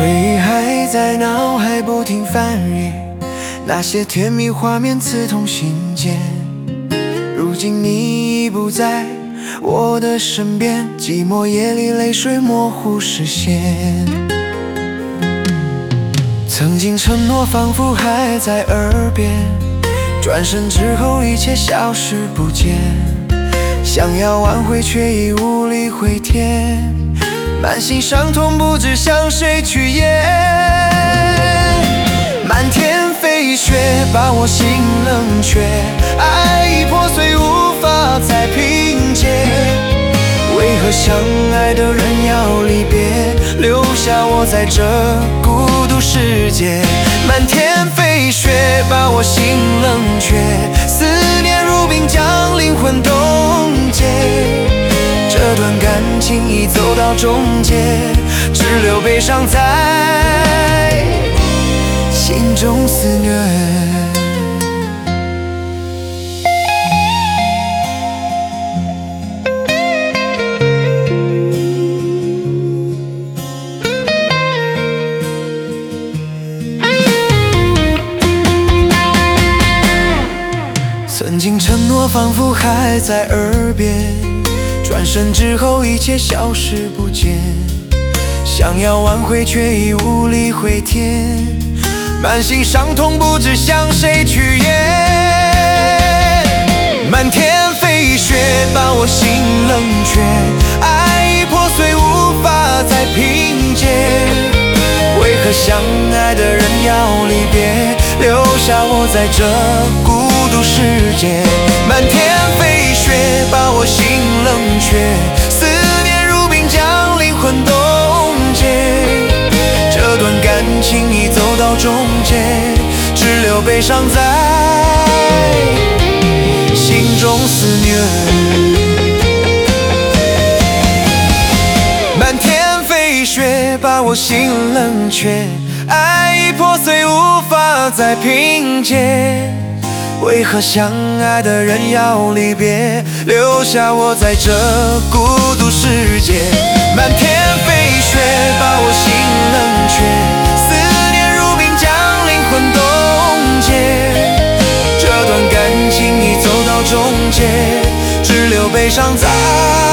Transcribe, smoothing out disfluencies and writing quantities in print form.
回忆还在脑海不停翻阅，那些甜蜜画面刺痛心间。如今你已不在我的身边，寂寞夜里泪水模糊视线。曾经承诺仿佛还在耳边，转身之后一切消失不见。想要挽回却已无力回天，满心伤痛不知向谁去咽。漫天飞雪把我心冷却，爱已破碎无法再拼接。为何相爱的人要离别，留下我在这孤独世界。漫天飞雪把我心冷却，思念如冰将灵魂冻结。这段感情已走到终结，只留悲伤在心中肆虐。曾经承诺仿佛还在耳边，转身之后一切消失不见。想要挽回却已无力回天，满心伤痛不知向谁去咽。漫天飞雪把我心冷却，爱已破碎无法再拼接。为何相爱的人要离别，留下我在这孤独世界。漫天飞雪把我心冷却，思念如冰将灵魂冻结。这段感情已走到终结，只留悲伤在心中肆虐。漫天飞雪把我心冷却，爱已破碎无法再拼接。为何相爱的人要离别，留下我在这孤独世界。漫天飞雪把我心冷却，思念如冰将灵魂冻结。这段感情已走到终结，只留悲伤在